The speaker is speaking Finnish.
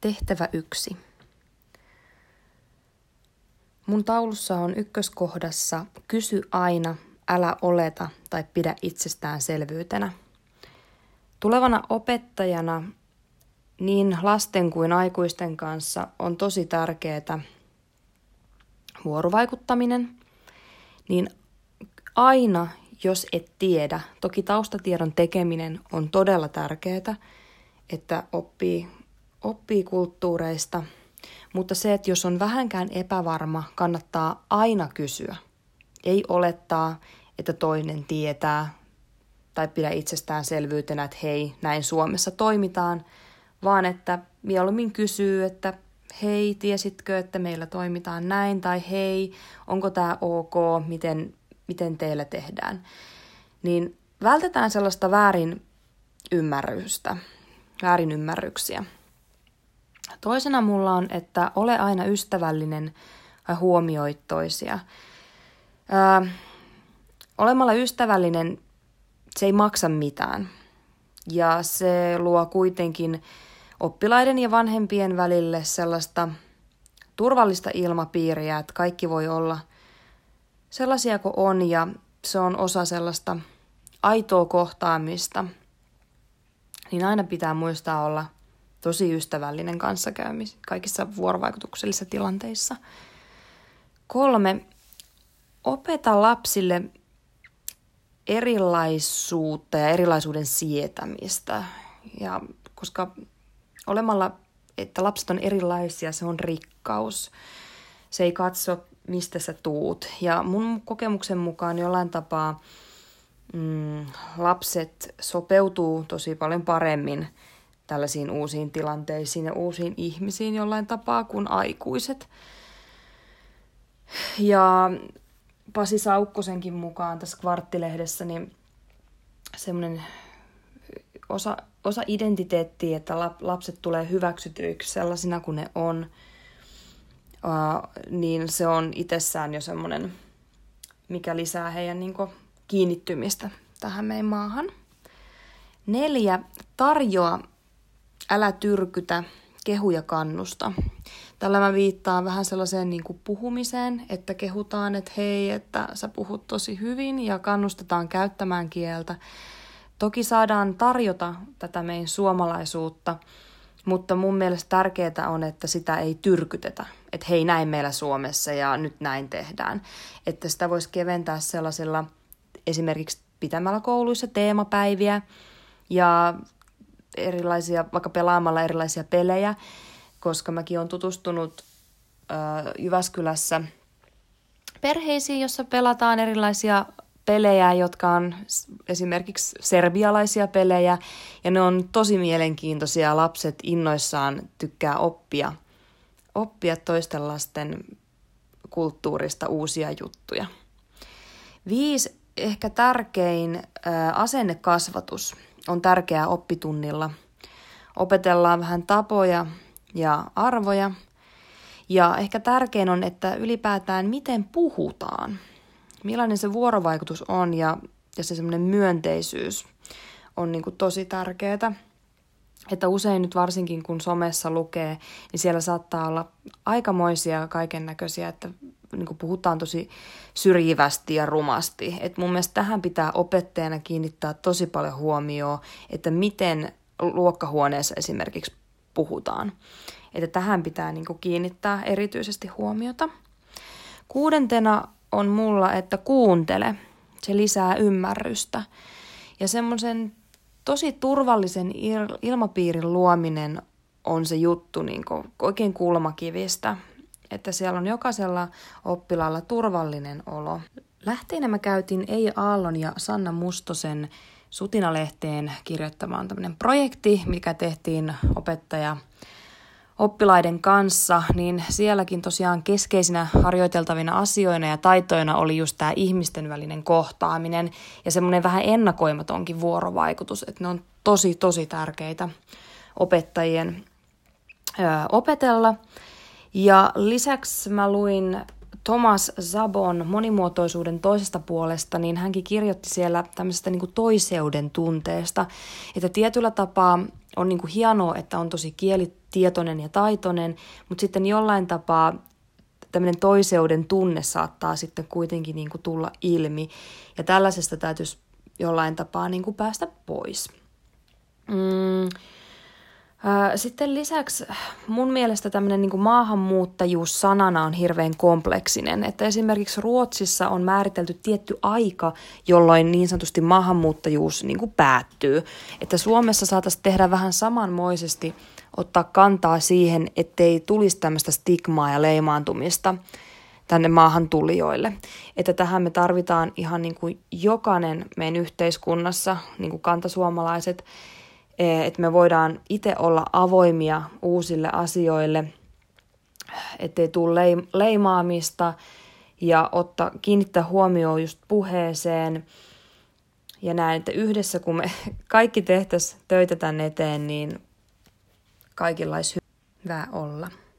Tehtävä 1. Mun taulussa on ykköskohdassa kysy aina, älä oleta tai pidä itsestäänselvyytenä. Tulevana opettajana niin lasten kuin aikuisten kanssa on tosi tärkeää vuorovaikuttaminen. Niin aina, jos et tiedä, toki taustatiedon tekeminen on todella tärkeää, että oppii kulttuureista, mutta se, että jos on vähänkään epävarma, kannattaa aina kysyä. Ei olettaa, että toinen tietää tai pidä itsestäänselvyytenä, että hei, näin Suomessa toimitaan, vaan että mieluummin kysyy, että hei, tiesitkö, että meillä toimitaan näin, tai hei, onko tämä ok, miten teillä tehdään. Niin vältetään sellaista väärinymmärryksiä. Toisena mulla on, että ole aina ystävällinen ja huomioi toisia. Olemalla ystävällinen se ei maksa mitään. Ja se luo kuitenkin oppilaiden ja vanhempien välille sellaista turvallista ilmapiiriä, että kaikki voi olla sellaisia kuin on ja se on osa sellaista aitoa kohtaamista. Niin aina pitää muistaa olla tosi ystävällinen kanssakäymis kaikissa vuorovaikutuksellisissa tilanteissa. 3. Opeta lapsille erilaisuutta ja erilaisuuden sietämistä. Ja koska olemalla, että lapset on erilaisia, se on rikkaus. Se ei katso, mistä sä tuut. Ja mun kokemuksen mukaan jollain tapaa lapset sopeutuu tosi paljon paremmin tällaisiin uusiin tilanteisiin ja uusiin ihmisiin jollain tapaa kuin aikuiset. Ja Pasi Saukkosenkin mukaan tässä Kvarttilehdessä niin semmoinen osa identiteettiä, että lapset tulee hyväksytyiksi sellaisina kuin ne on, niin se on itsessään jo semmoinen, mikä lisää heidän niin kuin kiinnittymistä tähän meidän maahan. 4. Tarjoa, älä tyrkytä, kehu ja kannusta. Tällä mä viittaan vähän sellaiseen niin kuin puhumiseen, että kehutaan, että hei, että sä puhut tosi hyvin ja kannustetaan käyttämään kieltä. Toki saadaan tarjota tätä meidän suomalaisuutta, mutta mun mielestä tärkeää on, että sitä ei tyrkytetä. Että hei, näin meillä Suomessa ja nyt näin tehdään. Että sitä voisi keventää sellaisella esimerkiksi pitämällä kouluissa teemapäiviä ja erilaisia, vaikka pelaamalla erilaisia pelejä, koska mäkin olen tutustunut Jyväskylässä perheisiin, jossa pelataan erilaisia pelejä, jotka on esimerkiksi serbialaisia pelejä, ja ne on tosi mielenkiintoisia. Lapset innoissaan tykkää oppia toisten lasten kulttuurista uusia juttuja. 5. Ehkä tärkein asennekasvatus on tärkeää oppitunnilla. Opetellaan vähän tapoja ja arvoja. Ja ehkä tärkein on, että ylipäätään miten puhutaan. Millainen se vuorovaikutus on ja se semmoinen myönteisyys on niin kuin tosi tärkeää. Että usein nyt varsinkin kun somessa lukee, niin siellä saattaa olla aikamoisia kaikennäköisiä, että niin kuin puhutaan tosi syrjivästi ja rumasti. Et mun mielestä tähän pitää opettajana kiinnittää tosi paljon huomioon, että miten luokkahuoneessa esimerkiksi puhutaan. Että tähän pitää niin kuin kiinnittää erityisesti huomiota. 6. on mulla, että kuuntele. Se lisää ymmärrystä. Ja semmoisen tosi turvallisen ilmapiirin luominen on se juttu niin kuin oikein kulmakivistä. Että siellä on jokaisella oppilaalla turvallinen olo. Lähteinä mä käytin Eija Aallon ja Sanna Mustosen Sutina-lehteen kirjoittamaan tämmöinen projekti, mikä tehtiin oppilaiden kanssa, niin sielläkin tosiaan keskeisinä harjoiteltavina asioina ja taitoina oli just tämä ihmisten välinen kohtaaminen ja semmoinen vähän ennakoimatonkin vuorovaikutus, että ne on tosi tärkeitä opettajien opetella. Ja lisäksi mä luin Thomas Zabon monimuotoisuuden toisesta puolesta, niin hänkin kirjoitti siellä tämmöisestä niin kuin toiseuden tunteesta, että tietyllä tapaa on niin kuin hienoa, että on tosi kielitietoinen ja taitoinen, mutta sitten jollain tapaa tämmöinen toiseuden tunne saattaa sitten kuitenkin niin kuin tulla ilmi. Ja tällaisesta täytyisi jollain tapaa niin kuin päästä pois. Sitten lisäksi mun mielestä tämmöinen niin kuin maahanmuuttajuus sanana on hirveän kompleksinen. Että esimerkiksi Ruotsissa on määritelty tietty aika, jolloin niin sanotusti maahanmuuttajuus niin kuin päättyy. Että Suomessa saataisiin tehdä vähän samanmoisesti, ottaa kantaa siihen, ettei tulisi tämmöistä stigmaa ja leimaantumista tänne maahan tulijoille. Että tähän me tarvitaan ihan niin kuin jokainen meidän yhteiskunnassa, niin kuin kantasuomalaiset, että me voidaan itse olla avoimia uusille asioille, ettei tule leimaamista ja kiinnittää huomioon just puheeseen. Ja näin, että yhdessä kun me kaikki tehtäisiin töitä tänne eteen, niin kaikilla olisi hyvä olla.